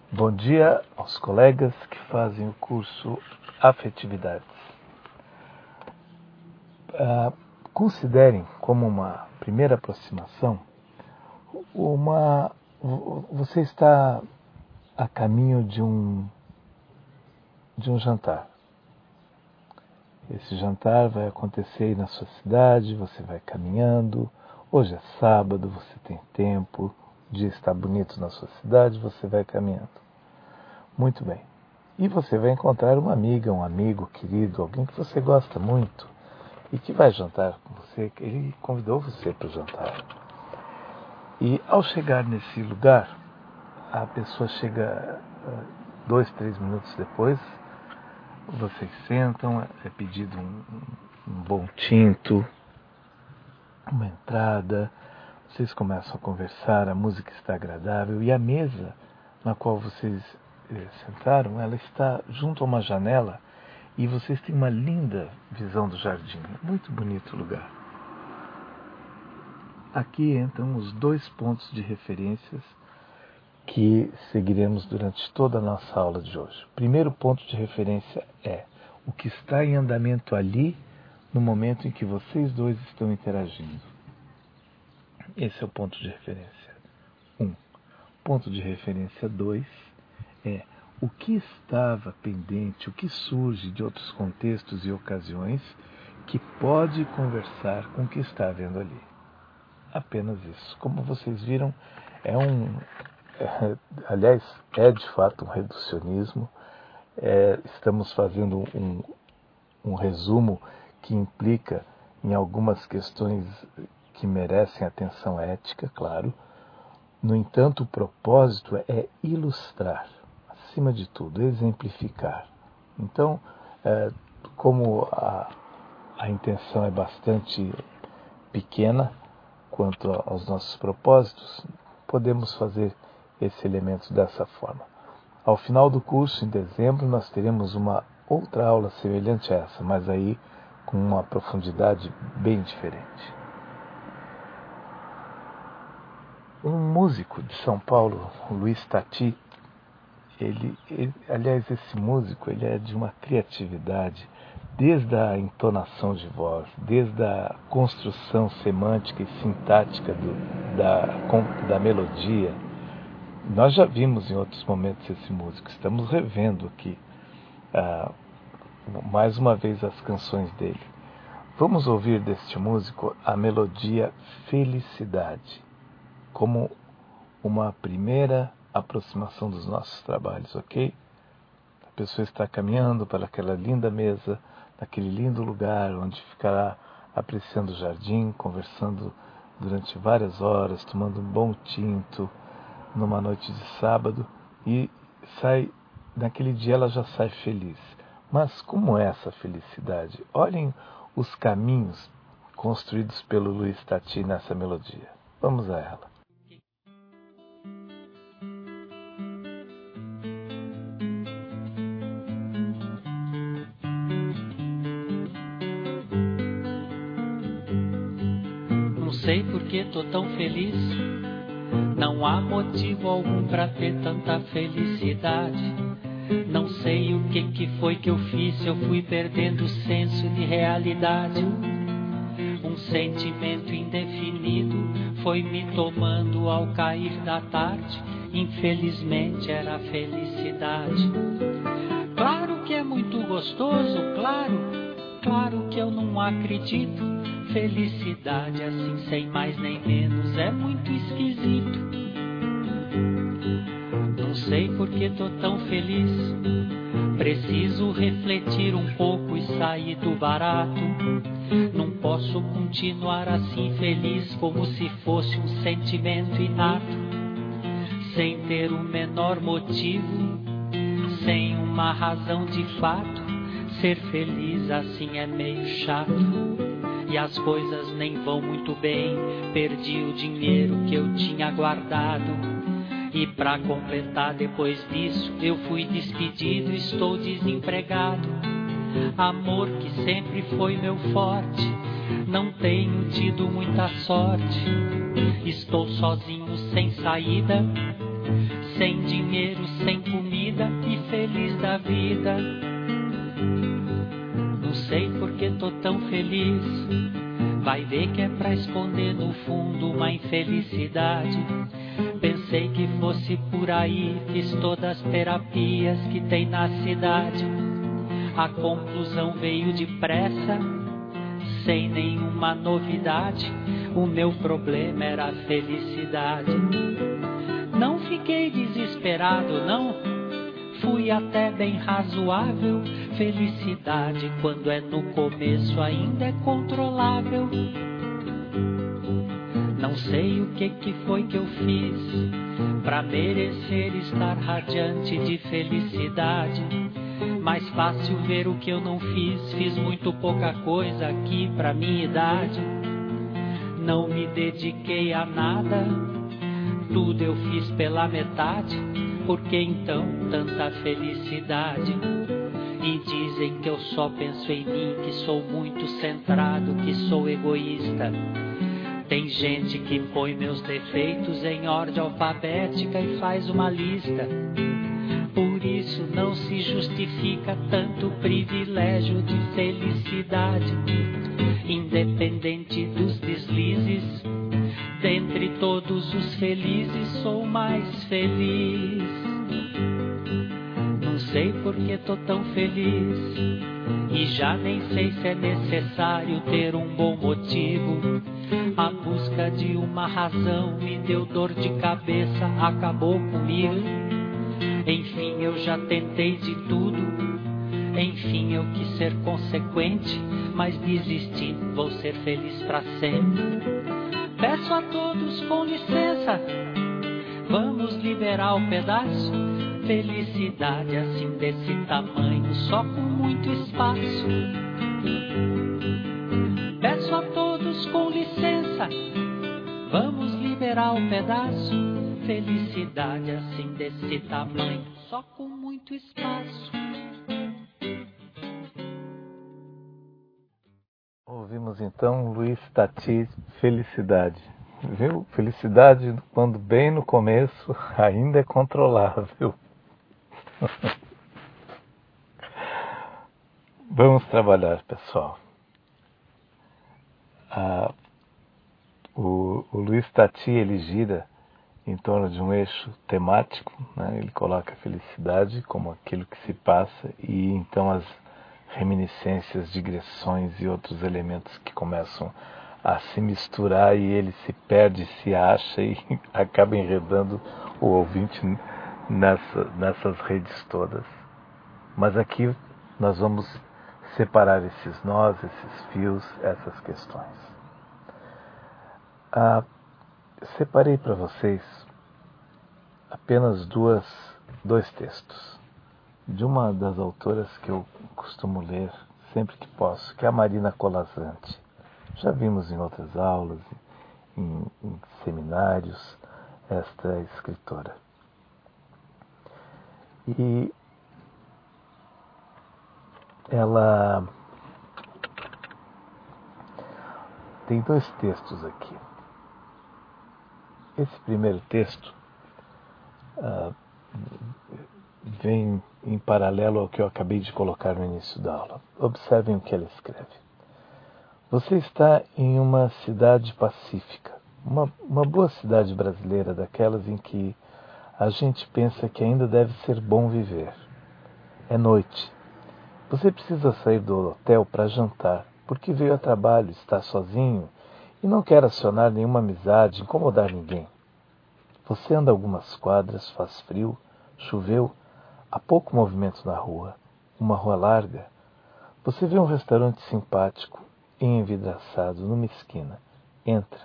Bom dia aos colegas que fazem o curso Afetividades. Considerem como uma primeira aproximação, você está a caminho de um jantar. Esse jantar vai acontecer aí na sua cidade, você vai caminhando. Hoje é sábado, você tem tempo, o dia está bonito na sua cidade, você vai caminhando. Muito bem. E você vai encontrar uma amiga, um amigo querido, alguém que você gosta muito e que vai jantar com você. Ele convidou você para o jantar. E ao chegar nesse lugar, a pessoa chega 2, 3 minutos depois, vocês sentam, é pedido um bom tinto, uma entrada, vocês começam a conversar, a música está agradável e a mesa na qual vocês sentaram, ela está junto a uma janela e vocês têm uma linda visão do jardim. Muito bonito o lugar. Aqui entram os 2 pontos de referências que seguiremos durante toda a nossa aula de hoje. O primeiro ponto de referência é o que está em andamento ali no momento em que vocês dois estão interagindo. Esse é o ponto de referência 1. Ponto de referência 2 é o que estava pendente, o que surge de outros contextos e ocasiões que pode conversar com o que está havendo ali. Apenas isso. Como vocês viram, aliás, é de fato um reducionismo. Estamos fazendo um resumo que implica em algumas questões que merecem atenção ética, claro. No entanto, o propósito é ilustrar, acima de tudo, exemplificar. Então, como a intenção é bastante pequena quanto aos nossos propósitos, podemos fazer esse elemento dessa forma. Ao final do curso, em dezembro, nós teremos uma outra aula semelhante a essa, mas aí com uma profundidade bem diferente. Um músico de São Paulo, Luiz Tati, aliás, esse músico ele é de uma criatividade, desde a entonação de voz, desde a construção semântica e sintática da melodia. Nós já vimos em outros momentos esse músico, estamos revendo aqui mais uma vez as canções dele. Vamos ouvir deste músico a melodia Felicidade, como uma primeira aproximação dos nossos trabalhos, ok? A pessoa está caminhando para aquela linda mesa, naquele lindo lugar onde ficará apreciando o jardim, conversando durante várias horas, tomando um bom tinto, numa noite de sábado, e naquele dia ela já sai feliz. Mas como é essa felicidade? Olhem os caminhos construídos pelo Luiz Tati nessa melodia. Vamos a ela. Não sei por que tô tão feliz. Não há motivo algum pra ter tanta felicidade. Não sei o que foi que eu fiz, eu fui perdendo o senso de realidade. Um sentimento indefinido foi me tomando ao cair da tarde. Infelizmente era a felicidade. Claro que é muito gostoso, claro que eu não acredito. Felicidade assim, sem mais nem menos, é muito esquisito. Não sei por que tô tão feliz. Preciso refletir um pouco e sair do barato. Não posso continuar assim feliz como se fosse um sentimento inato, sem ter o menor motivo, sem uma razão de fato. Ser feliz assim é meio chato. E as coisas nem vão muito bem. Perdi o dinheiro que eu tinha guardado. E pra completar depois disso, eu fui despedido, estou desempregado. Amor que sempre foi meu forte, não tenho tido muita sorte. Estou sozinho sem saída, sem dinheiro, sem comida e feliz da vida. Não sei por que tô tão feliz, vai ver que é pra esconder no fundo uma infelicidade. Pensei que fosse por aí, fiz todas as terapias que tem na cidade. A conclusão veio depressa, sem nenhuma novidade. O meu problema era a felicidade. Não fiquei desesperado, não, fui até bem razoável. Felicidade, quando é no começo, ainda é controlável. Não sei o que foi que eu fiz pra merecer estar radiante de felicidade. Mais fácil ver o que eu não fiz, fiz muito pouca coisa aqui pra minha idade. Não me dediquei a nada, tudo eu fiz pela metade. Por que então tanta felicidade? E dizem que eu só penso em mim, que sou muito centrado, que sou egoísta. Tem gente que põe meus defeitos em ordem alfabética e faz uma lista. Por isso não se justifica tanto privilégio de felicidade. Independente dos deslizes, dentre todos os felizes sou mais feliz. Não sei por que tô tão feliz, e já nem sei se é necessário ter um bom motivo. A busca de uma razão me deu dor de cabeça, acabou comigo. Enfim, eu já tentei de tudo. Enfim, eu quis ser consequente, mas desisti, vou ser feliz pra sempre. Peço a todos com licença, vamos liberar o pedaço. Felicidade assim desse tamanho, só com muito espaço. Peço a todos com licença, vamos liberar o pedaço. Felicidade assim desse tamanho, só com muito espaço. Ouvimos então Luiz Tati, Felicidade. Viu? Felicidade, quando bem no começo, ainda é controlável. Vamos trabalhar, pessoal. O Luiz Tati, ele gira em torno de um eixo temático, né? Ele coloca a felicidade como aquilo que se passa e então as reminiscências, digressões e outros elementos que começam a se misturar e ele se perde, se acha e acaba enredando o ouvinte nessas redes todas. Mas aqui nós vamos separar esses nós, esses fios, essas questões. Separei para vocês apenas dois textos de uma das autoras que eu costumo ler sempre que posso, que é a Marina Colasanti. Já vimos em outras aulas, em seminários, esta escritora. E ela tem dois textos aqui. Esse primeiro texto vem em paralelo ao que eu acabei de colocar no início da aula. Observem o que ela escreve. Você está em uma cidade pacífica, uma boa cidade brasileira, daquelas em que a gente pensa que ainda deve ser bom viver. É noite. Você precisa sair do hotel para jantar, porque veio a trabalho, está sozinho e não quer acionar nenhuma amizade, incomodar ninguém. Você anda algumas quadras, faz frio, choveu, há pouco movimento na rua, uma rua larga. Você vê um restaurante simpático, envidraçado, numa esquina. Entra.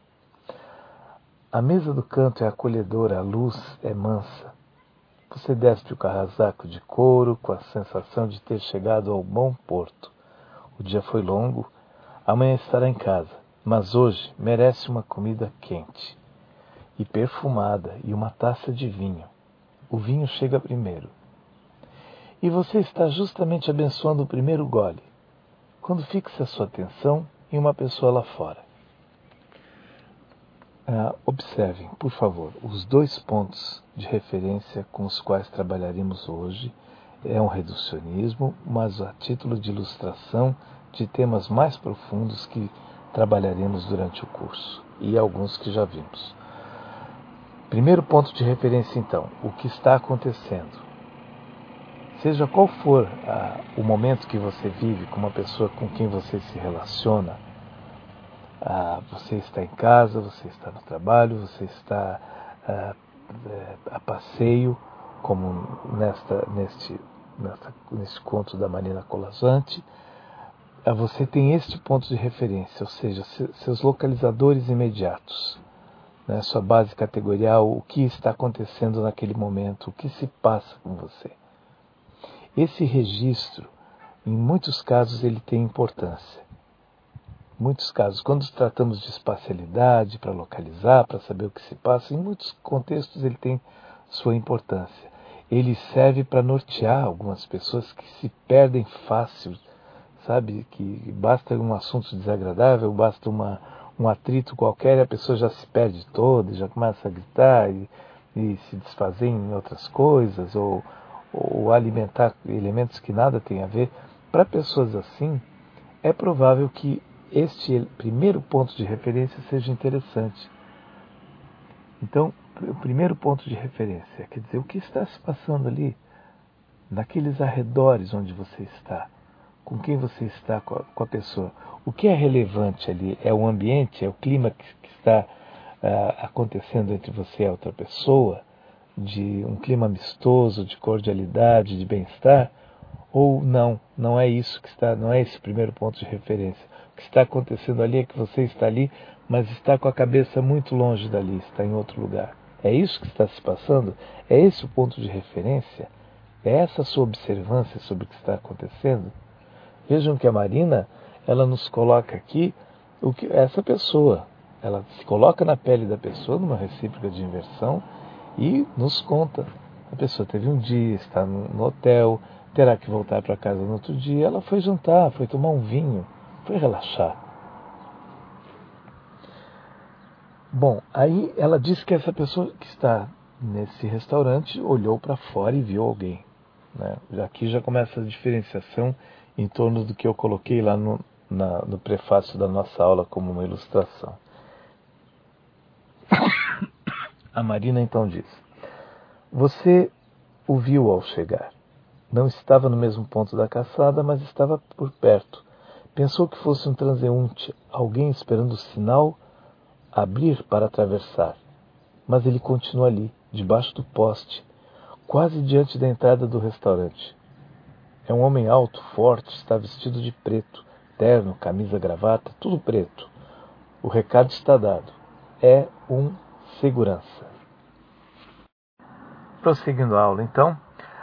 A mesa do canto é acolhedora, a luz é mansa. Você desce o casaco de couro com a sensação de ter chegado ao bom porto. O dia foi longo, amanhã estará em casa, mas hoje merece uma comida quente e perfumada e uma taça de vinho. O vinho chega primeiro. E você está justamente abençoando o primeiro gole, quando fixa sua atenção em uma pessoa lá fora. Observem, por favor, os 2 pontos de referência com os quais trabalharemos hoje. É um reducionismo, mas a título de ilustração de temas mais profundos que trabalharemos durante o curso, e alguns que já vimos. Primeiro ponto de referência, então, o que está acontecendo. Seja qual for o momento que você vive com uma pessoa com quem você se relaciona, você está em casa, você está no trabalho, você está a passeio, como neste conto da Marina Colasanti, você tem este ponto de referência, ou seja, seus localizadores imediatos, né, sua base categorial, o que está acontecendo naquele momento, o que se passa com você. Esse registro, em muitos casos, ele tem importância. Em muitos casos, quando tratamos de espacialidade, para localizar, para saber o que se passa, em muitos contextos ele tem sua importância. Ele serve para nortear algumas pessoas que se perdem fácil, sabe? Que basta um assunto desagradável, basta um atrito qualquer e a pessoa já se perde toda, já começa a gritar e se desfazer em outras coisas, ou alimentar elementos que nada têm a ver. Para pessoas assim, é provável que este primeiro ponto de referência seja interessante. Então, o primeiro ponto de referência, quer dizer, o que está se passando ali, naqueles arredores onde você está, com quem você está, com a pessoa. O que é relevante ali? É o ambiente, é o clima que está acontecendo entre você e a outra pessoa, de um clima amistoso, de cordialidade, de bem-estar? Ou não é isso que está, não é esse o primeiro ponto de referência. O que está acontecendo ali é que você está ali, mas está com a cabeça muito longe dali, está em outro lugar. É isso que está se passando? É esse o ponto de referência? É essa a sua observância sobre o que está acontecendo? Vejam que a Marina, ela nos coloca aqui essa pessoa. Ela se coloca na pele da pessoa, numa recíproca de inversão, e nos conta. A pessoa teve um dia, está no hotel, terá que voltar para casa no outro dia. Ela foi jantar, foi tomar um vinho, foi relaxar. Bom, aí ela diz que essa pessoa que está nesse restaurante olhou para fora e viu alguém. Né? Aqui já começa a diferenciação em torno do que eu coloquei lá no prefácio da nossa aula como uma ilustração. A Marina então diz: você o viu ao chegar. Não estava no mesmo ponto da calçada, mas estava por perto. Pensou que fosse um transeunte, alguém esperando o sinal abrir para atravessar. Mas ele continua ali, debaixo do poste, quase diante da entrada do restaurante. É um homem alto, forte, está vestido de preto, terno, camisa, gravata, tudo preto. O recado está dado. É um segurança. Prosseguindo a aula, então,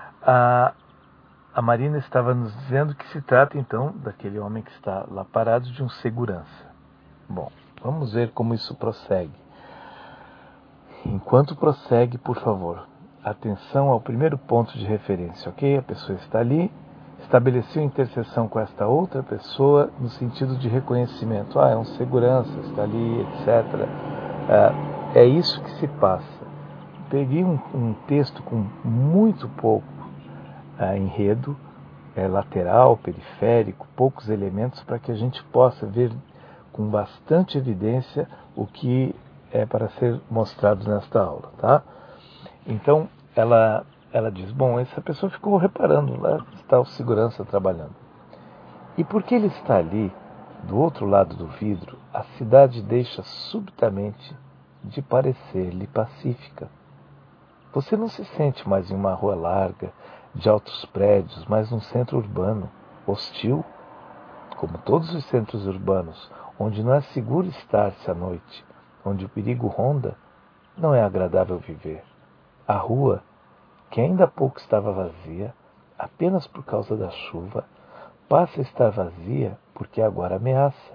a Marina estava nos dizendo que se trata, então, daquele homem que está lá parado, de um segurança. Bom, vamos ver como isso prossegue. Enquanto prossegue, por favor, atenção ao primeiro ponto de referência, ok? A pessoa está ali, estabeleceu interseção com esta outra pessoa no sentido de reconhecimento. É um segurança, está ali, etc. É isso que se passa. Peguei um texto com muito pouco enredo, lateral, periférico, poucos elementos para que a gente possa ver com bastante evidência o que é para ser mostrado nesta aula, tá? Então, ela diz, bom, essa pessoa ficou reparando, lá está o segurança trabalhando. E porque ele está ali, do outro lado do vidro, a cidade deixa subitamente de parecer-lhe pacífica. Você não se sente mais em uma rua larga, de altos prédios, mas num centro urbano, hostil, como todos os centros urbanos, onde não é seguro estar-se à noite, onde o perigo ronda, não é agradável viver. A rua, que ainda há pouco estava vazia, apenas por causa da chuva, passa a estar vazia porque agora ameaça.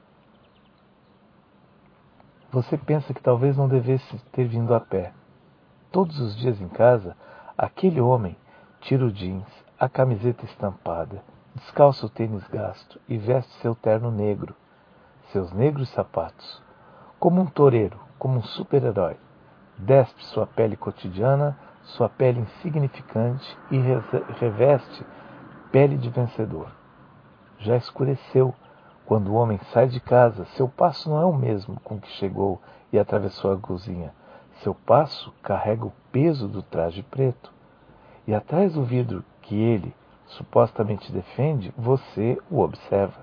Você pensa que talvez não devesse ter vindo a pé. Todos os dias em casa, aquele homem tira o jeans, a camiseta estampada, descalça o tênis gasto e veste seu terno negro, seus negros sapatos, como um toureiro, como um super-herói. Despe sua pele cotidiana, sua pele insignificante e reveste pele de vencedor. Já escureceu. Quando o homem sai de casa, seu passo não é o mesmo com que chegou e atravessou a cozinha. Seu passo carrega o peso do traje preto. E atrás do vidro que ele supostamente defende, você o observa.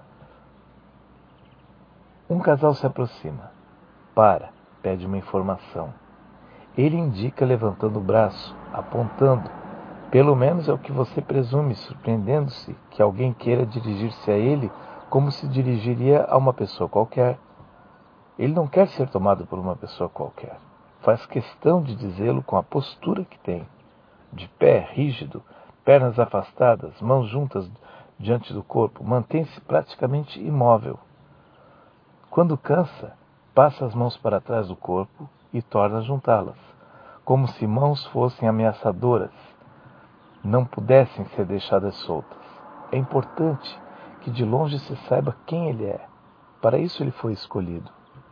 Um casal se aproxima. Pede uma informação. Ele indica levantando o braço, apontando. Pelo menos é o que você presume, surpreendendo-se que alguém queira dirigir-se a ele como se dirigiria a uma pessoa qualquer. Ele não quer ser tomado por uma pessoa qualquer. Faz questão de dizê-lo com a postura que tem. De pé, rígido, pernas afastadas, mãos juntas diante do corpo, mantém-se praticamente imóvel. Quando cansa, passa as mãos para trás do corpo e torna a juntá-las, como se mãos fossem ameaçadoras, não pudessem ser deixadas soltas. É importante que de longe se saiba quem ele é. Para isso ele foi escolhido.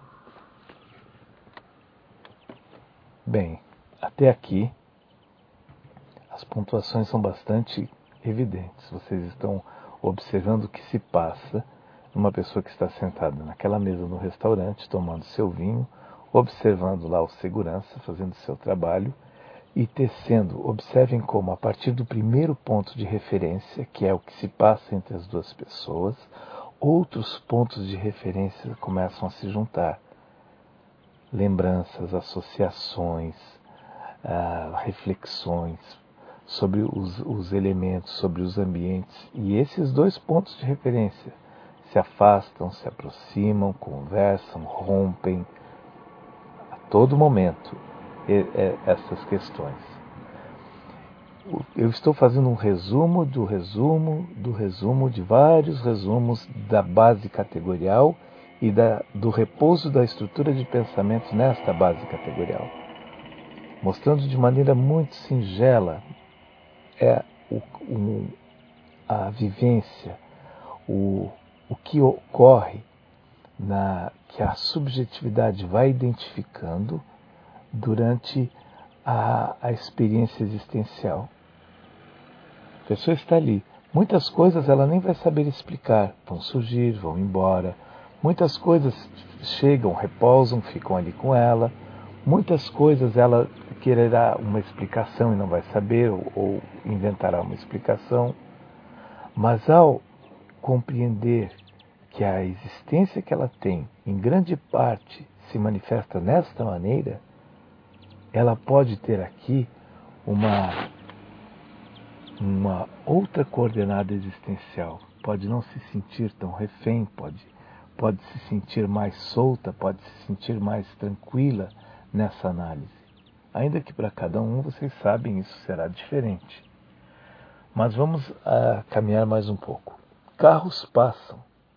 Bem, até aqui as pontuações são bastante evidentes. Vocês estão observando o que se passa numa pessoa que está sentada naquela mesa no restaurante, tomando seu vinho, observando lá o segurança, fazendo seu trabalho e tecendo. Observem como, a partir do primeiro ponto de referência, que é o que se passa entre as duas pessoas, outros pontos de referência começam a se juntar. Lembranças, associações, reflexões sobre os elementos, sobre os ambientes. E esses dois pontos de referência se afastam, se aproximam, conversam, rompem a todo momento essas questões. Eu estou fazendo um resumo do resumo de vários resumos da base categorial e do repouso da estrutura de pensamento nesta base categorial, mostrando de maneira muito singela a vivência, o que ocorre, que a subjetividade vai identificando durante a experiência existencial. A pessoa está ali. Muitas coisas ela nem vai saber explicar. Vão surgir, vão embora. Muitas coisas chegam, repousam, ficam ali com ela. Muitas coisas ela quererá uma explicação e não vai saber, ou inventará uma explicação. Mas ao compreender que a existência que ela tem, em grande parte, se manifesta desta maneira, ela pode ter aqui uma outra coordenada existencial. Pode não se sentir tão refém, pode se sentir mais solta, pode se sentir mais tranquila nessa análise. Ainda que para cada um, vocês sabem, isso será diferente. Mas vamos caminhar mais um pouco. Carros passam.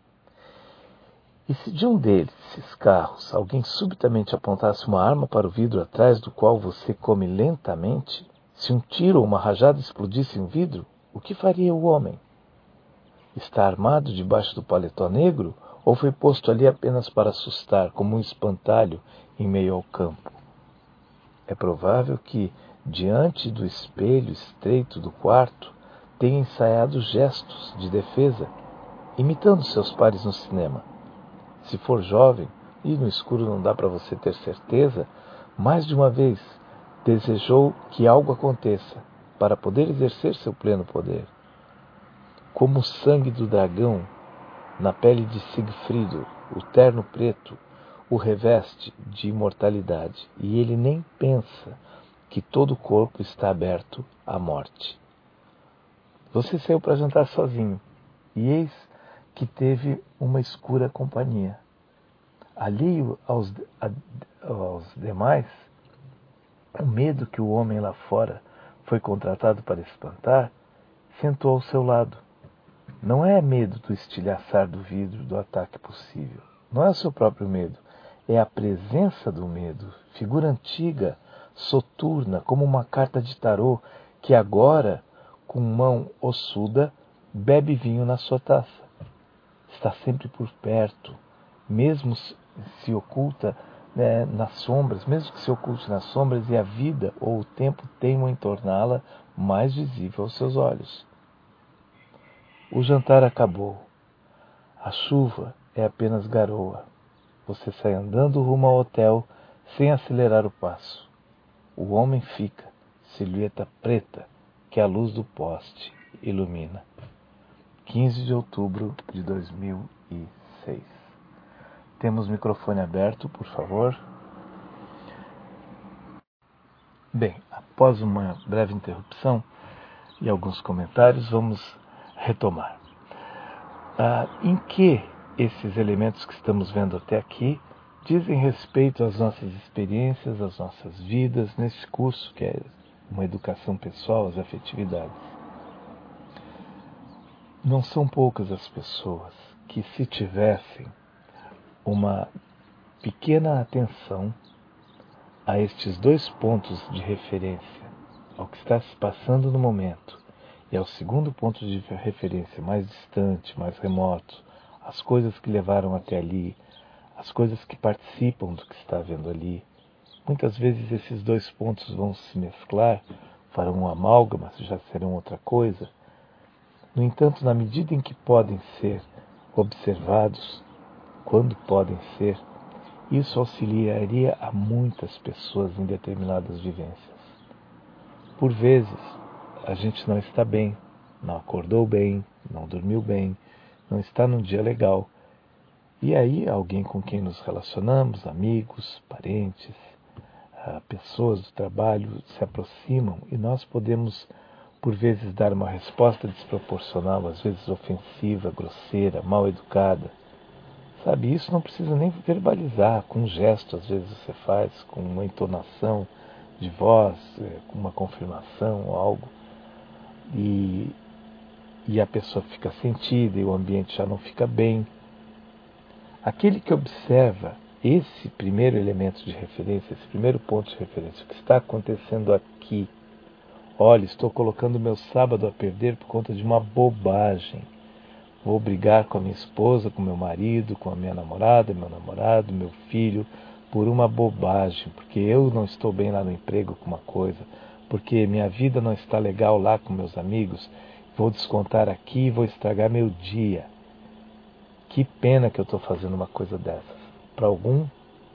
E se de um desses carros alguém subitamente apontasse uma arma para o vidro atrás do qual você come lentamente, se um tiro ou uma rajada explodisse em vidro, o que faria o homem? Está armado debaixo do paletó negro ou foi posto ali apenas para assustar, como um espantalho em meio ao campo? É provável que, diante do espelho estreito do quarto, tenha ensaiado gestos de defesa, imitando seus pares no cinema. Se for jovem, e no escuro não dá para você ter certeza, mais de uma vez desejou que algo aconteça para poder exercer seu pleno poder. Como o sangue do dragão na pele de Sigfrido, o terno preto o reveste de imortalidade, e ele nem pensa que todo o corpo está aberto à morte. Você saiu para jantar sozinho, e eis que teve uma escura companhia. Alheio aos demais, o medo que o homem lá fora foi contratado para espantar, sentou ao seu lado. Não é medo do estilhaçar do vidro, do ataque possível. Não é o seu próprio medo. É a presença do medo, figura antiga, soturna, como uma carta de tarô, que agora, com mão ossuda, bebe vinho na sua taça. Está sempre por perto, mesmo se oculta nas sombras, mesmo que se oculte nas sombras, e a vida ou o tempo teimam em torná-la mais visível aos seus olhos. O jantar acabou. A chuva é apenas garoa. Você sai andando rumo ao hotel sem acelerar o passo. O homem fica, silhueta preta que a luz do poste ilumina. 15 de outubro de 2006. Temos microfone aberto, por favor. Bem, após uma breve interrupção e alguns comentários, vamos retomar. Em que esses elementos que estamos vendo até aqui dizem respeito às nossas experiências, às nossas vidas, nesse curso que é uma educação pessoal, as afetividades. Não são poucas as pessoas que, se tivessem uma pequena atenção a estes dois pontos de referência, ao que está se passando no momento, e ao segundo ponto de referência mais distante, mais remoto, as coisas que levaram até ali, as coisas que participam do que está havendo ali. Muitas vezes esses dois pontos vão se mesclar, farão um amálgama, já serão outra coisa. No entanto, na medida em que podem ser observados, quando podem ser, isso auxiliaria a muitas pessoas em determinadas vivências. Por vezes, a gente não está bem, não acordou bem, não dormiu bem, não está num dia legal. E aí, alguém com quem nos relacionamos, amigos, parentes, pessoas do trabalho, se aproximam e nós podemos, por vezes, dar uma resposta desproporcional, às vezes ofensiva, grosseira, mal educada. Sabe, isso não precisa nem verbalizar, com um gesto, às vezes você faz, com uma entonação de voz, com uma confirmação ou algo. E a pessoa fica sentida e o ambiente já não fica bem. Aquele que observa esse primeiro elemento de referência, esse primeiro ponto de referência, o que está acontecendo aqui. Olha, estou colocando meu sábado a perder por conta de uma bobagem. Vou brigar com a minha esposa, com meu marido, com a minha namorada, meu namorado, meu filho, por uma bobagem, porque eu não estou bem lá no emprego com uma coisa, porque minha vida não está legal lá com meus amigos, vou descontar aqui e vou estragar meu dia. Que pena que eu estou fazendo uma coisa dessas. Para alguns,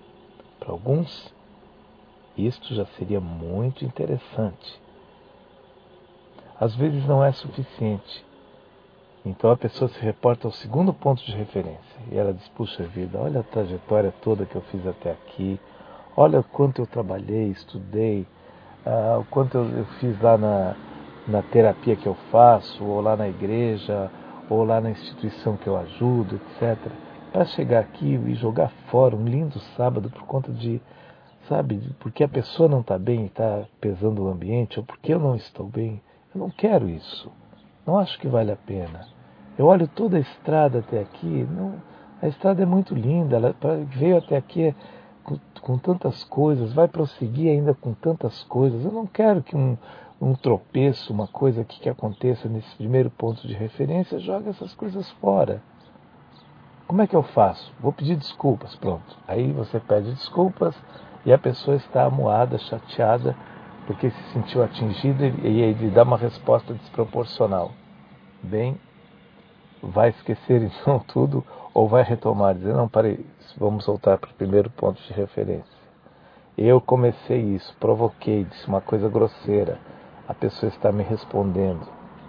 isto já seria muito interessante. Às vezes não é suficiente. Então a pessoa se reporta ao segundo ponto de referência. E ela diz, puxa vida, olha a trajetória toda que eu fiz até aqui. Olha o quanto eu trabalhei, estudei. O quanto eu fiz lá na terapia que eu faço, ou lá na igreja, ou lá na instituição que eu ajudo, etc. Para chegar aqui e jogar fora um lindo sábado por conta de, sabe, porque a pessoa não está bem e está pesando o ambiente, ou porque eu não estou bem. Eu não quero isso. Não acho que vale a pena. Eu olho toda a estrada até aqui. A estrada é muito linda. Ela veio até aqui com tantas coisas. Vai prosseguir ainda com tantas coisas. Eu não quero que um tropeço, uma coisa que aconteça nesse primeiro ponto de referência, jogue essas coisas fora. Como é que eu faço? Vou pedir desculpas. Pronto. Aí você pede desculpas e a pessoa está amuada, chateada, porque se sentiu atingida e ele dá uma resposta desproporcional. Bem, vai esquecer então tudo ou vai retomar, dizer, não, parei, vamos voltar para o primeiro ponto de referência. Eu comecei isso, provoquei, disse uma coisa grosseira, a pessoa está me respondendo.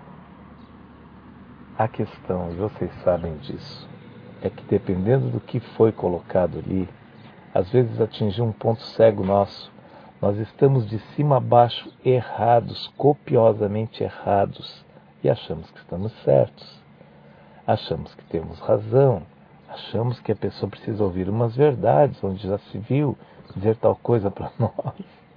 A questão, e vocês sabem disso, é que dependendo do que foi colocado ali, às vezes atingir um ponto cego nosso, nós estamos de cima a baixo errados, copiosamente errados, e achamos que estamos certos. Achamos que temos razão. Achamos que a pessoa precisa ouvir umas verdades, onde já se viu dizer tal coisa para nós.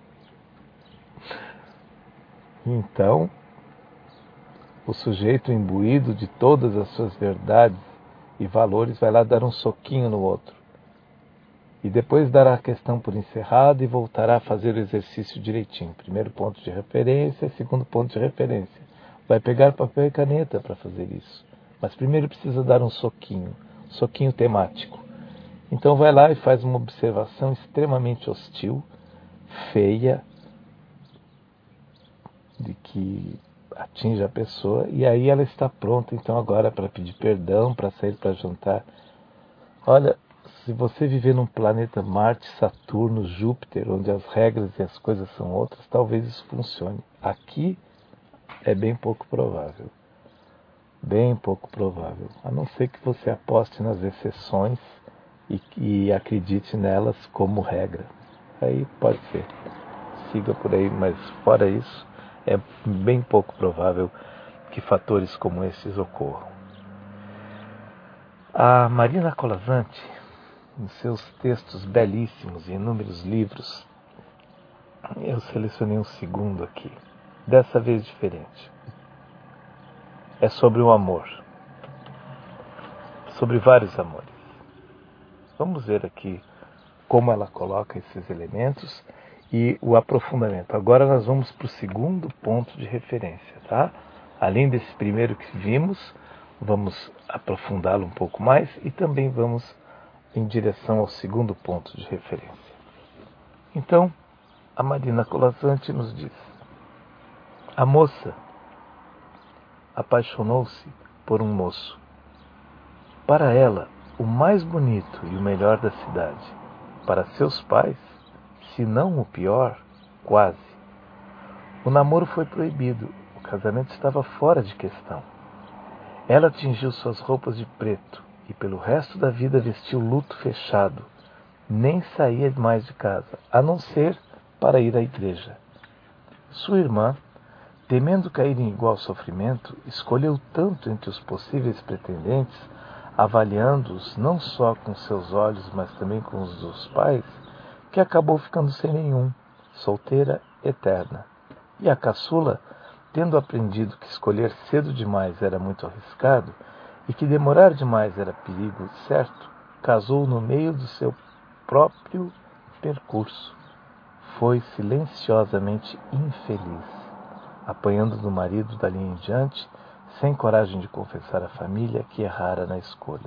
Então, o sujeito imbuído de todas as suas verdades e valores vai lá dar um soquinho no outro. E depois dará a questão por encerrada e voltará a fazer o exercício direitinho. Primeiro ponto de referência, segundo ponto de referência. Vai pegar papel e caneta para fazer isso. Mas primeiro precisa dar um soquinho temático. Então vai lá e faz uma observação extremamente hostil, feia, de que atinge a pessoa, e aí ela está pronta então agora para pedir perdão, para sair para jantar. Olha, se você viver num planeta Marte, Saturno, Júpiter, onde as regras e as coisas são outras, talvez isso funcione. Aqui é bem pouco provável. Bem pouco provável. A não ser que você aposte nas exceções e acredite nelas como regra. Aí pode ser. Siga por aí, mas fora isso, é bem pouco provável que fatores como esses ocorram. A Marina Colasanti, em seus textos belíssimos e inúmeros livros, eu selecionei um segundo aqui, dessa vez diferente. É sobre o amor, sobre vários amores. Vamos ver aqui como ela coloca esses elementos e o aprofundamento. Agora nós vamos para o segundo ponto de referência, tá? Além desse primeiro que vimos, vamos aprofundá-lo um pouco mais e também vamos em direção ao segundo ponto de referência. Então, a Marina Colasanti nos diz: a moça apaixonou-se por um moço. Para ela, o mais bonito e o melhor da cidade. Para seus pais, se não o pior, quase. O namoro foi proibido, o casamento estava fora de questão. Ela tingiu suas roupas de preto e pelo resto da vida vestiu luto fechado. Nem saía mais de casa, a não ser para ir à igreja. Sua irmã, temendo cair em igual sofrimento, escolheu tanto entre os possíveis pretendentes, avaliando-os não só com seus olhos, mas também com os dos pais, que acabou ficando sem nenhum, solteira eterna. E a caçula, tendo aprendido que escolher cedo demais era muito arriscado e que demorar demais era perigo certo, casou no meio do seu próprio percurso. Foi silenciosamente infeliz, apanhando do marido dali em diante, sem coragem de confessar à família que errara na escolha.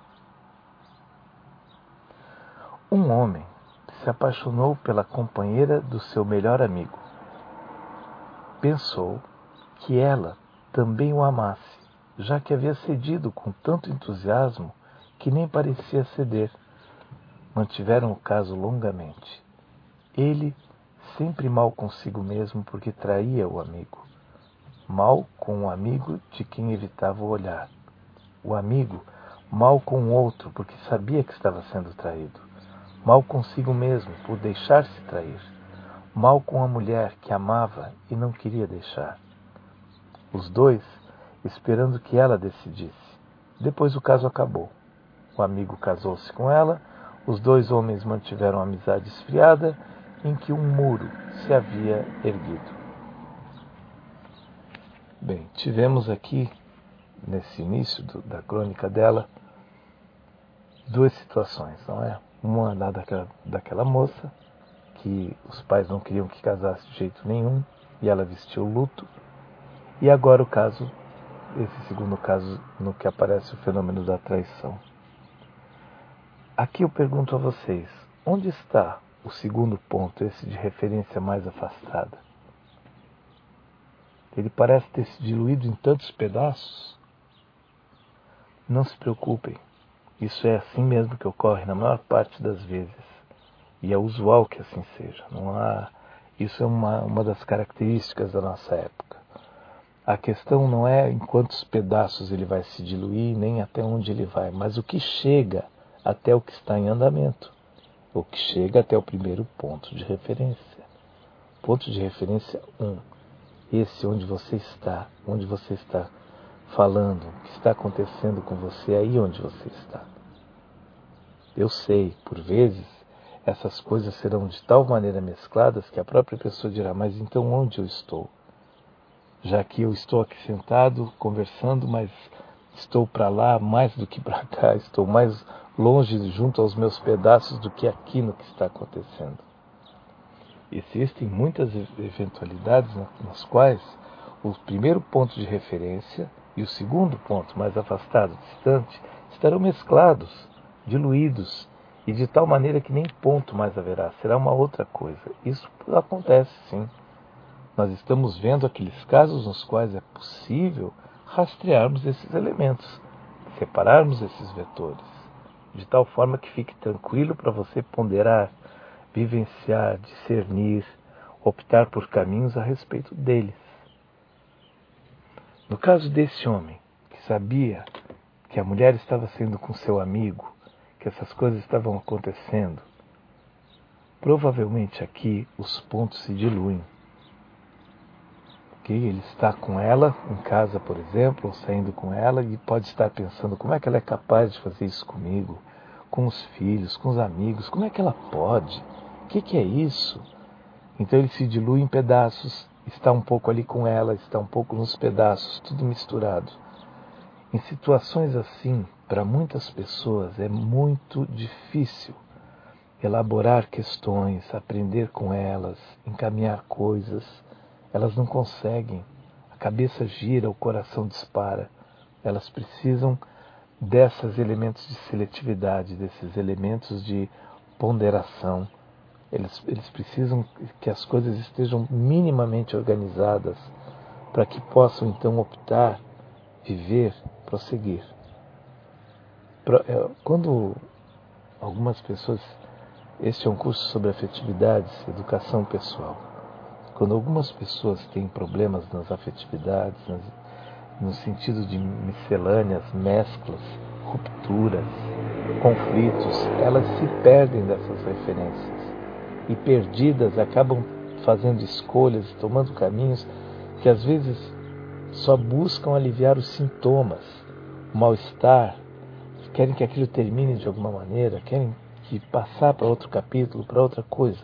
Um homem se apaixonou pela companheira do seu melhor amigo. Pensou que ela também o amasse, já que havia cedido com tanto entusiasmo que nem parecia ceder. Mantiveram o caso longamente. Ele, sempre mal consigo mesmo porque traía o amigo. Mal com o amigo de quem evitava o olhar. O amigo, mal com o outro porque sabia que estava sendo traído. Mal consigo mesmo por deixar-se trair. Mal com a mulher que amava e não queria deixar. Os dois, esperando que ela decidisse. Depois o caso acabou. O amigo casou-se com ela, os dois homens mantiveram a amizade esfriada, em que um muro se havia erguido. Bem, tivemos aqui, nesse início da crônica dela, duas situações, não é? Uma lá daquela moça, que os pais não queriam que casasse de jeito nenhum, e ela vestiu luto. E agora o caso, esse segundo caso, no que aparece o fenômeno da traição. Aqui eu pergunto a vocês, onde está o segundo ponto, esse de referência mais afastada? Ele parece ter se diluído em tantos pedaços. Não se preocupem, isso é assim mesmo que ocorre na maior parte das vezes. E é usual que assim seja. Isso é uma das características da nossa época. A questão não é em quantos pedaços ele vai se diluir, nem até onde ele vai, mas o que chega até o que está em andamento. O que chega até o primeiro ponto de referência. Ponto de referência 1. Esse onde você está falando, o que está acontecendo com você aí onde você está. Eu sei, por vezes, essas coisas serão de tal maneira mescladas que a própria pessoa dirá, mas então onde eu estou? Já que eu estou aqui sentado, conversando, mas estou para lá mais do que para cá, estou mais longe junto aos meus pedaços do que aqui no que está acontecendo. Existem muitas eventualidades nas quais o primeiro ponto de referência e o segundo ponto, mais afastado, distante, estarão mesclados, diluídos, e de tal maneira que nem ponto mais haverá, será uma outra coisa. Isso acontece sim. Nós estamos vendo aqueles casos nos quais é possível rastrearmos esses elementos, separarmos esses vetores, de tal forma que fique tranquilo para você ponderar, vivenciar, discernir, optar por caminhos a respeito deles. No caso desse homem, que sabia que a mulher estava sendo com seu amigo, que essas coisas estavam acontecendo, provavelmente aqui os pontos se diluem. Okay? Ele está com ela em casa, por exemplo, ou saindo com ela, e pode estar pensando, como é que ela é capaz de fazer isso comigo, com os filhos, com os amigos, como é que ela pode? O que é isso? Então ele se dilui em pedaços, está um pouco ali com ela, está um pouco nos pedaços, tudo misturado. Em situações assim, para muitas pessoas é muito difícil elaborar questões, aprender com elas, encaminhar coisas. Elas não conseguem, a cabeça gira, o coração dispara. Elas precisam desses elementos de seletividade, desses elementos de ponderação. Eles precisam que as coisas estejam minimamente organizadas para que possam então optar, viver, prosseguir. Quando algumas pessoas... Este é um curso sobre afetividades, educação pessoal. Quando algumas pessoas têm problemas nas afetividades, no sentido de miscelâneas, mesclas, rupturas, conflitos, elas se perdem dessas referências. E perdidas acabam fazendo escolhas, tomando caminhos que às vezes só buscam aliviar os sintomas, o mal-estar, querem que aquilo termine de alguma maneira, querem que passar para outro capítulo, para outra coisa.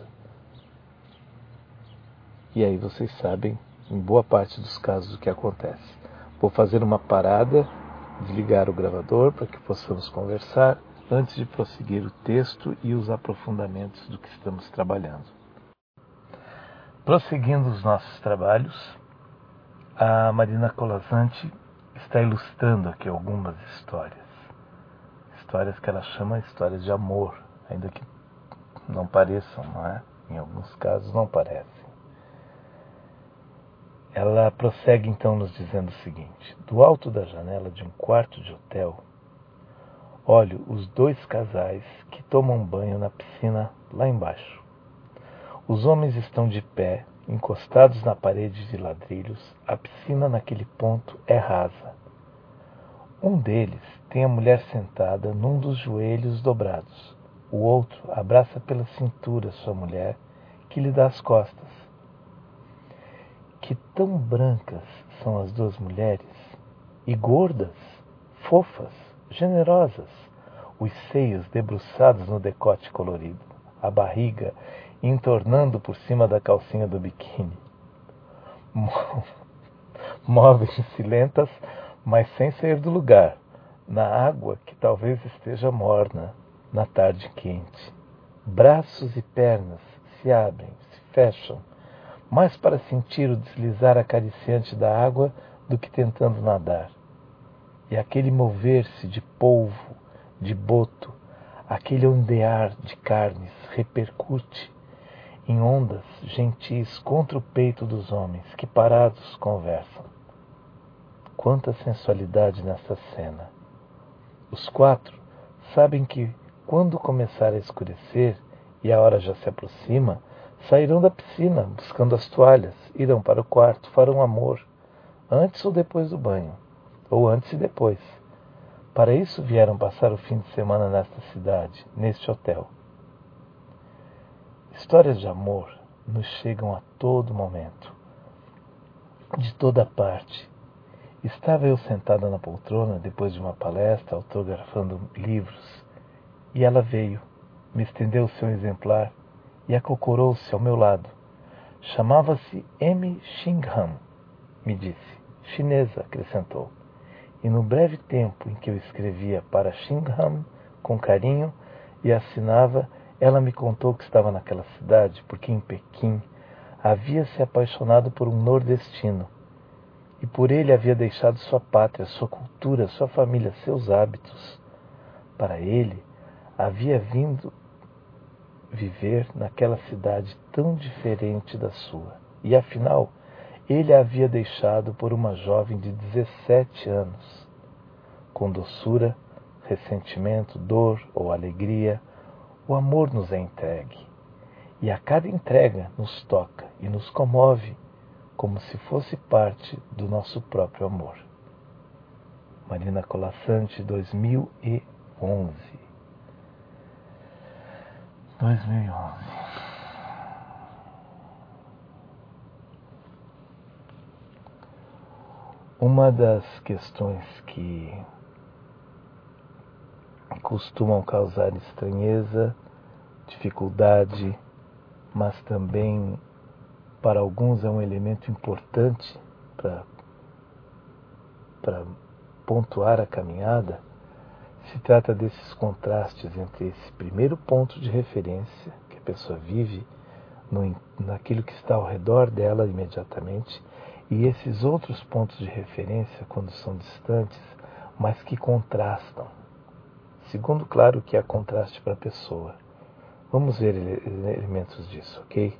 E aí vocês sabem, em boa parte dos casos, o que acontece. Vou fazer uma parada, desligar o gravador para que possamos conversar antes de prosseguir o texto e os aprofundamentos do que estamos trabalhando. Prosseguindo os nossos trabalhos, a Marina Colasanti está ilustrando aqui algumas histórias. Histórias que ela chama histórias de amor, ainda que não pareçam, não é? Em alguns casos não parecem. Ela prossegue então nos dizendo o seguinte: do alto da janela de um quarto de hotel, olho os dois casais que tomam banho na piscina lá embaixo. Os homens estão de pé, encostados na parede de ladrilhos, a piscina naquele ponto é rasa. Um deles tem a mulher sentada num dos joelhos dobrados. O outro abraça pela cintura sua mulher, que lhe dá as costas. Que tão brancas são as duas mulheres, e gordas, fofas, generosas, os seios debruçados no decote colorido, a barriga entornando por cima da calcinha do biquíni. Movem-se lentas, mas sem sair do lugar, na água que talvez esteja morna, na tarde quente. Braços e pernas se abrem, se fecham, mais para sentir o deslizar acariciante da água do que tentando nadar. E aquele mover-se de polvo, de boto, aquele ondear de carnes repercute em ondas gentis contra o peito dos homens que parados conversam. Quanta sensualidade nessa cena! Os quatro sabem que, quando começar a escurecer e a hora já se aproxima, sairão da piscina buscando as toalhas, irão para o quarto, farão amor, antes ou depois do banho, ou antes e depois. Para isso vieram passar o fim de semana nesta cidade, neste hotel. Histórias de amor nos chegam a todo momento, de toda parte. Estava eu sentada na poltrona depois de uma palestra, autografando livros, e ela veio, me estendeu o seu exemplar e acocorou-se ao meu lado. Chamava-se M. Shingham, me disse. Chinesa, acrescentou. E no breve tempo em que eu escrevia para Shingham com carinho e assinava, ela me contou que estava naquela cidade porque em Pequim havia se apaixonado por um nordestino. E por ele havia deixado sua pátria, sua cultura, sua família, seus hábitos. Para ele, havia vindo viver naquela cidade tão diferente da sua. E afinal, ele a havia deixado por uma jovem de 17 anos. Com doçura, ressentimento, dor ou alegria, o amor nos é entregue. E a cada entrega nos toca e nos comove, como se fosse parte do nosso próprio amor. Marina Colasanti, 2011. Uma das questões que costumam causar estranheza, dificuldade, mas também para alguns é um elemento importante para pontuar a caminhada, se trata desses contrastes entre esse primeiro ponto de referência que a pessoa vive naquilo que está ao redor dela imediatamente e esses outros pontos de referência quando são distantes, mas que contrastam. Segundo, claro, que há contraste para a pessoa. Vamos ver elementos disso, ok?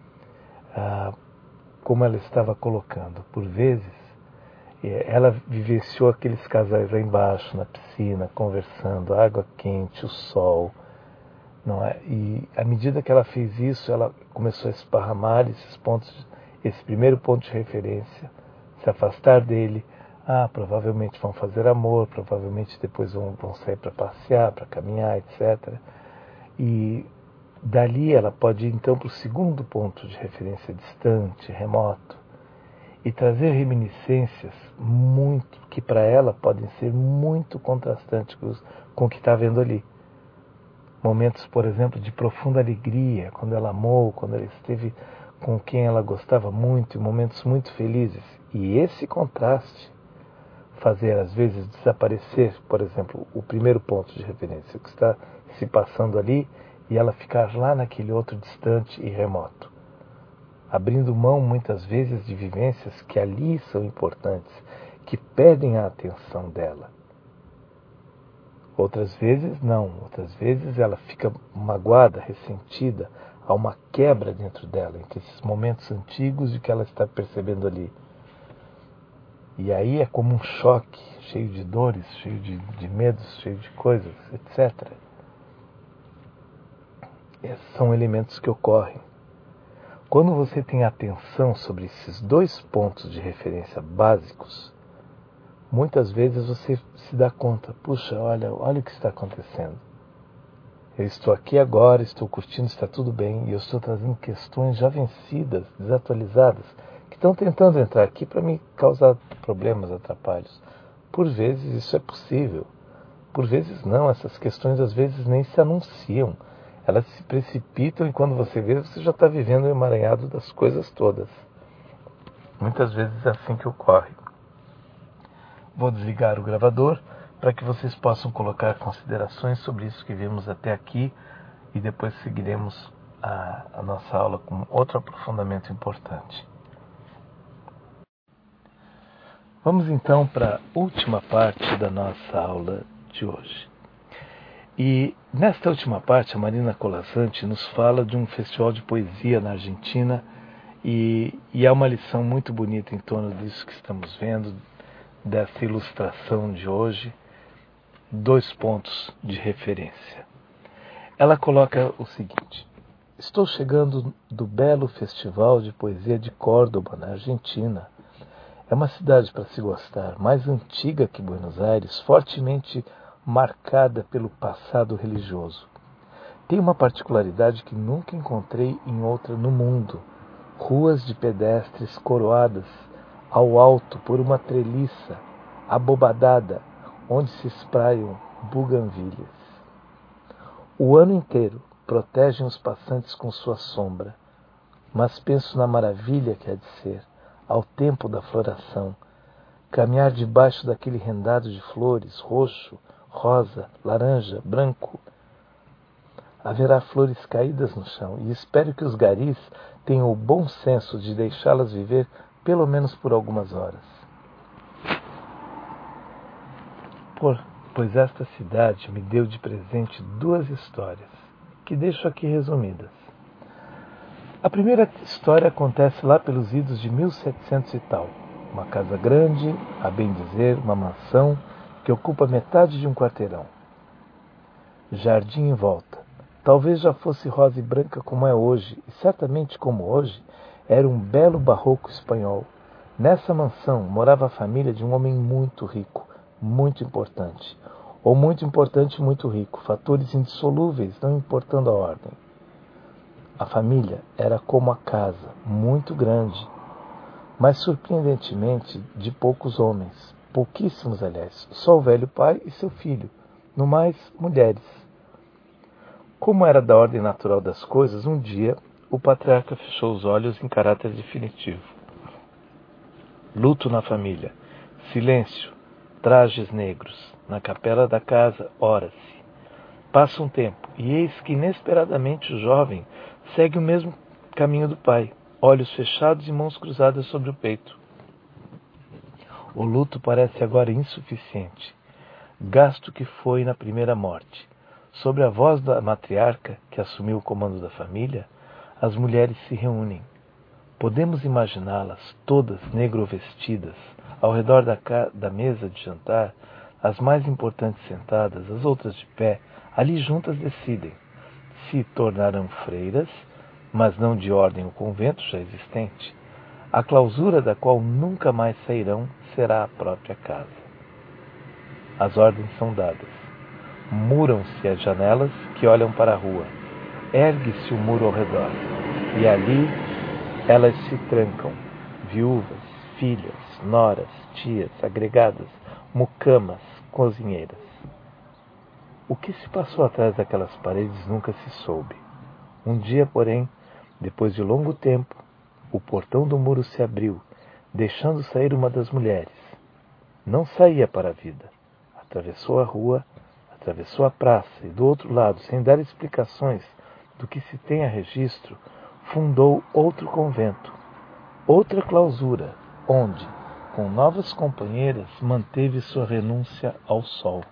Como ela estava colocando, por vezes, ela vivenciou aqueles casais lá embaixo, na piscina, conversando, água quente, o sol, não é? E à medida que ela fez isso, ela começou a esparramar esse primeiro ponto de referência, se afastar dele. Provavelmente vão fazer amor, provavelmente depois vão sair para passear, para caminhar, etc. E dali ela pode ir então para o segundo ponto de referência distante, remoto, e trazer reminiscências que para ela podem ser muito contrastantes com o que está vendo ali. Momentos, por exemplo, de profunda alegria, quando ela amou, quando ela esteve com quem ela gostava muito, momentos muito felizes. E esse contraste fazer às vezes desaparecer, por exemplo, o primeiro ponto de referência, o que está se passando ali, e ela ficar lá naquele outro distante e remoto, abrindo mão muitas vezes de vivências que ali são importantes, que pedem a atenção dela. Outras vezes não, outras vezes ela fica magoada, ressentida, há uma quebra dentro dela, entre esses momentos antigos e o que ela está percebendo ali. E aí é como um choque, cheio de dores, cheio de medos, cheio de coisas, etc. Esses são elementos que ocorrem. Quando você tem atenção sobre esses dois pontos de referência básicos, muitas vezes você se dá conta, puxa, olha o que está acontecendo. Eu estou aqui agora, estou curtindo, está tudo bem, e eu estou trazendo questões já vencidas, desatualizadas, que estão tentando entrar aqui para me causar problemas, atrapalhos. Por vezes isso é possível, por vezes não, essas questões às vezes nem se anunciam. Elas se precipitam e quando você vê, você já está vivendo o emaranhado das coisas todas. Muitas vezes é assim que ocorre. Vou desligar o gravador para que vocês possam colocar considerações sobre isso que vimos até aqui e depois seguiremos a nossa aula com outro aprofundamento importante. Vamos então para a última parte da nossa aula de hoje. E nesta última parte, a Marina Colasanti nos fala de um festival de poesia na Argentina e há uma lição muito bonita em torno disso que estamos vendo, dessa ilustração de hoje, 2 pontos de referência. Ela coloca o seguinte: estou chegando do belo Festival de Poesia de Córdoba, na Argentina. É uma cidade para se gostar, mais antiga que Buenos Aires, fortemente marcada pelo passado religioso. Tem uma particularidade que nunca encontrei em outra no mundo: ruas de pedestres coroadas ao alto por uma treliça abobadada, onde se espraiam buganvílias. O ano inteiro protegem os passantes com sua sombra, mas penso na maravilha que há de ser, ao tempo da floração, caminhar debaixo daquele rendado de flores, roxo, rosa, laranja, branco. Haverá flores caídas no chão, e espero que os garis tenham o bom senso de deixá-las viver pelo menos por algumas horas. pois esta cidade me deu de presente 2 histórias, que deixo aqui resumidas. A primeira história acontece lá pelos idos de 1700 e tal. Uma casa grande, a bem dizer, uma mansão, que ocupa metade de um quarteirão. Jardim em volta. Talvez já fosse rosa e branca como é hoje, e certamente como hoje, era um belo barroco espanhol. Nessa mansão morava a família de um homem muito rico, muito importante. Ou muito importante e muito rico, fatores indissolúveis, não importando a ordem. A família era como a casa, muito grande, mas surpreendentemente de poucos homens, pouquíssimos aliás, só o velho pai e seu filho, no mais mulheres. Como era da ordem natural das coisas, um dia o patriarca fechou os olhos em caráter definitivo. Luto na família, silêncio, trajes negros, na capela da casa, ora-se. Passa um tempo, e eis que inesperadamente o jovem segue o mesmo caminho do pai, olhos fechados e mãos cruzadas sobre o peito. O luto parece agora insuficiente, gasto que foi na primeira morte. Sobre a voz da matriarca, que assumiu o comando da família, as mulheres se reúnem. Podemos imaginá-las todas negro-vestidas, ao redor da mesa de jantar, as mais importantes sentadas, as outras de pé, ali juntas decidem se tornarão freiras, mas não de ordem o convento já existente. A clausura da qual nunca mais sairão será a própria casa. As ordens são dadas. Muram-se as janelas que olham para a rua. Ergue-se o muro ao redor. E ali elas se trancam. Viúvas, filhas, noras, tias, agregadas, mucamas, cozinheiras. O que se passou atrás daquelas paredes nunca se soube. Um dia, porém, depois de longo tempo, o portão do muro se abriu, deixando sair uma das mulheres. Não saía para a vida. Atravessou a rua, atravessou a praça e do outro lado, sem dar explicações do que se tem a registro, fundou outro convento, outra clausura, onde, com novas companheiras, manteve sua renúncia ao sol.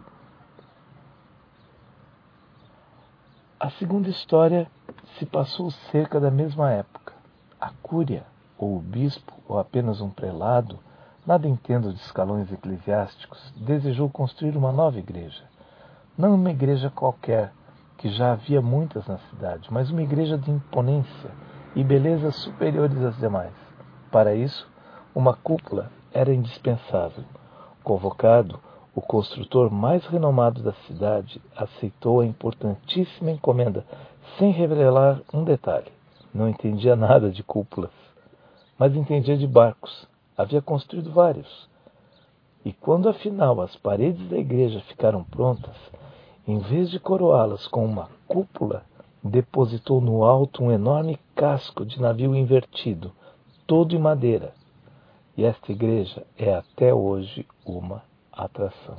A segunda história se passou cerca da mesma época. A cúria, ou o bispo, ou apenas um prelado, nada entendo de escalões eclesiásticos, desejou construir uma nova igreja. Não uma igreja qualquer, que já havia muitas na cidade, mas uma igreja de imponência e beleza superiores às demais. Para isso, uma cúpula era indispensável. Convocado, o construtor mais renomado da cidade aceitou a importantíssima encomenda, sem revelar um detalhe. Não entendia nada de cúpulas, mas entendia de barcos. Havia construído vários. E quando afinal as paredes da igreja ficaram prontas, em vez de coroá-las com uma cúpula, depositou no alto um enorme casco de navio invertido, todo em madeira. E esta igreja é até hoje uma atração.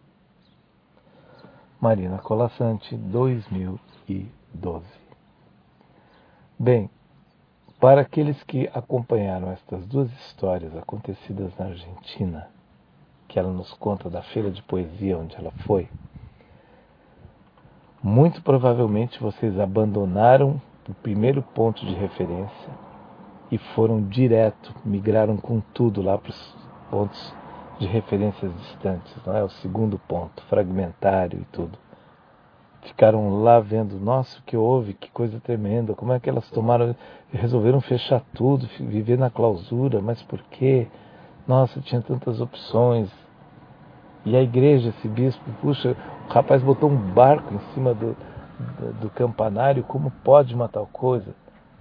Marina Colasanti, 2012. Bem, para aqueles que acompanharam estas 2 histórias acontecidas na Argentina, que ela nos conta da feira de poesia onde ela foi, muito provavelmente vocês abandonaram o primeiro ponto de referência e foram direto, migraram com tudo lá para os pontos de referências distantes, não é? O segundo ponto, fragmentário e tudo. Ficaram lá vendo, nossa, o que houve, que coisa tremenda, como é que elas resolveram fechar tudo, viver na clausura, mas por quê? Nossa, tinha tantas opções. E a igreja, esse bispo, puxa, o rapaz botou um barco em cima do campanário, como pode uma tal coisa?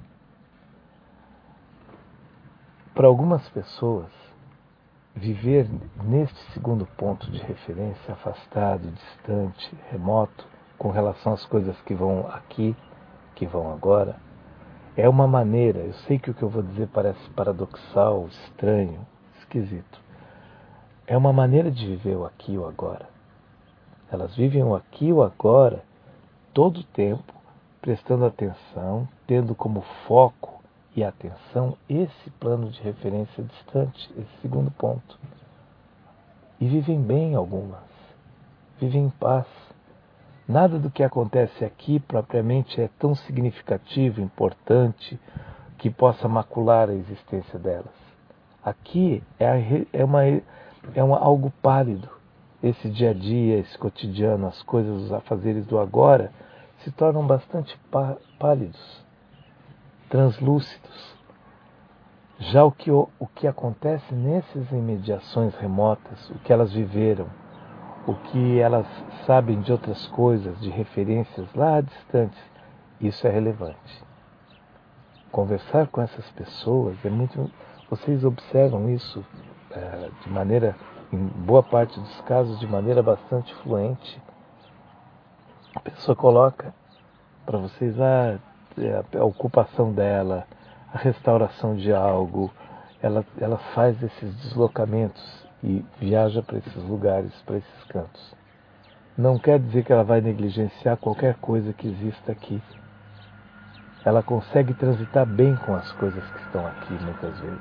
Para algumas pessoas, viver neste segundo ponto de referência, afastado, distante, remoto, com relação às coisas que vão aqui, que vão agora, é uma maneira, eu sei que o que eu vou dizer parece paradoxal, estranho, esquisito, é uma maneira de viver o aqui e o agora. Elas vivem o aqui e o agora todo o tempo, prestando atenção, tendo como foco e atenção esse plano de referência distante, esse segundo ponto. E vivem bem algumas. vivem em paz. Nada do que acontece aqui propriamente é tão significativo, importante, que possa macular a existência delas. Aqui é algo pálido. Esse dia a dia, esse cotidiano, as coisas, os afazeres do agora se tornam bastante pálidos, translúcidos. Já o que acontece nessas imediações remotas, o que elas viveram, o que elas sabem de outras coisas, de referências lá distantes, isso é relevante. Conversar com essas pessoas é muito... Vocês observam isso de maneira, em boa parte dos casos, de maneira bastante fluente. A pessoa coloca para vocês a ocupação dela, a restauração de algo, ela faz esses deslocamentos e viaja para esses lugares, para esses cantos. Não quer dizer que ela vai negligenciar qualquer coisa que exista aqui. Ela consegue transitar bem com as coisas que estão aqui, muitas vezes.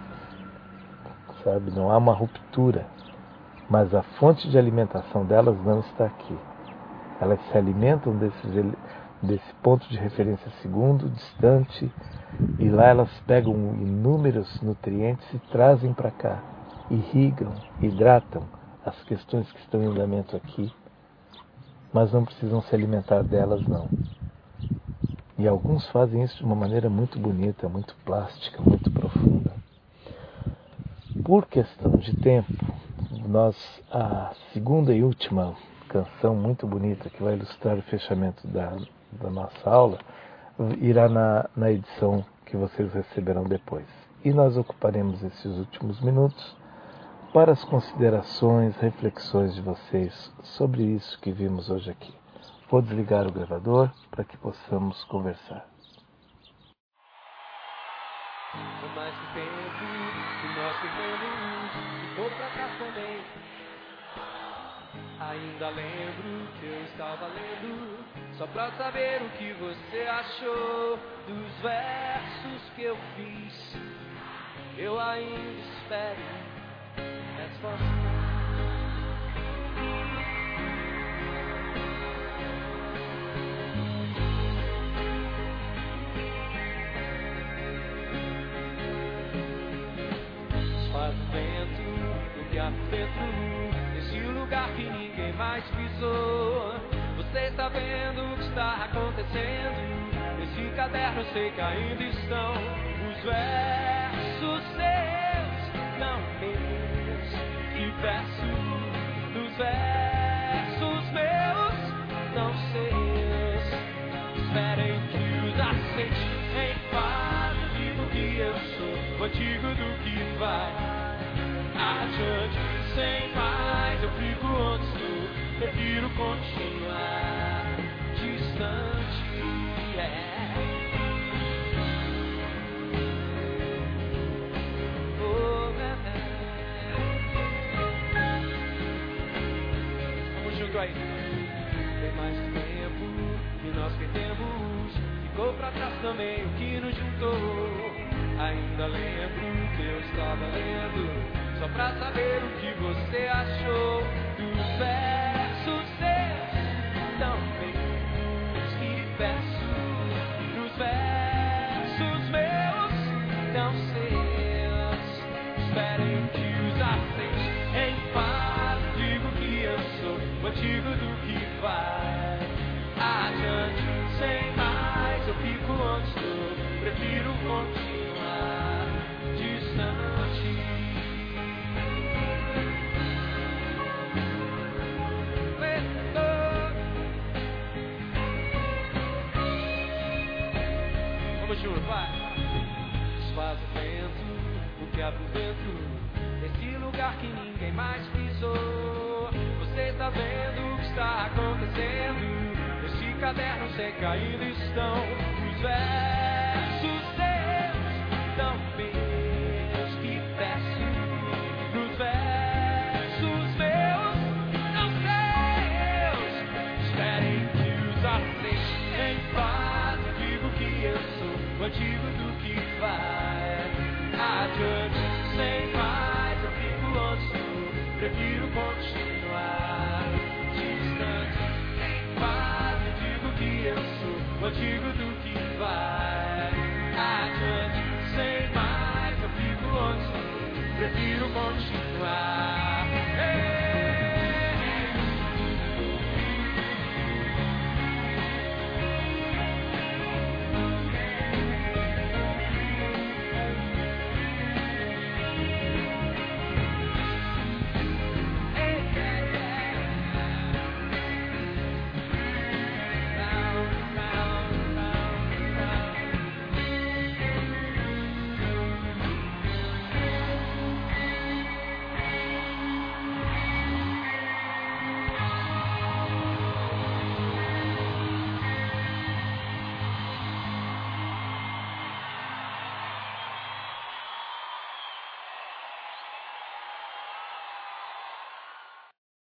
Sabe? Não há uma ruptura, mas a fonte de alimentação delas não está aqui. Elas se alimentam desse ponto de referência segundo, distante, e lá elas pegam inúmeros nutrientes e trazem para cá. Irrigam, hidratam as questões que estão em andamento aqui, mas não precisam se alimentar delas, não. E alguns fazem isso de uma maneira muito bonita, muito plástica, muito profunda. Por questão de tempo, a segunda e última canção muito bonita que vai ilustrar o fechamento da nossa aula irá na edição que vocês receberão depois. E nós ocuparemos esses últimos minutos para as considerações, reflexões de vocês sobre isso que vimos hoje aqui. Vou desligar o gravador para que possamos conversar. Mais que tempo que nós vivemos, vou pra cá também. Ainda lembro que eu estava lendo, só pra saber o que você achou dos versos que eu fiz. Eu ainda espero resposta. Faz o vento do que há por dentro, nesse lugar que ninguém mais pisou. Você está vendo o que está acontecendo? Nesse caderno eu sei que ainda estão os versos seus, não meus, que verso dos versos meus, não seus. Esperem que os aceite em paz, digo que eu sou o antigo do que vai adiante. Sem mais eu fico onde estou, prefiro continuar distante. Vamos junto aí. Tem mais tempo que nós perdemos, ficou pra trás também o que nos juntou. Ainda lembro que eu estava lendo, só pra saber o que você achou dos versos seus, tão meus que peço, dos versos meus, não seus. Esperem que os aceite em paz, digo que eu sou o antigo do que vai adiante. Sem mais eu fico onde estou, prefiro continuar distante. Vamos junto, vai. Desfaz o vento, o que há por dentro, nesse lugar que ninguém mais pisou. Você está vendo o que está acontecendo? Nesse caderno sei que ainda estão os versos seus, tão meus que peço, dos versos meus, não seus. Esperem que os aceite em paz, digo que eu sou o antigo do que vai adiante. Sem mais eu fico onde estou, prefiro continuar distante. contigo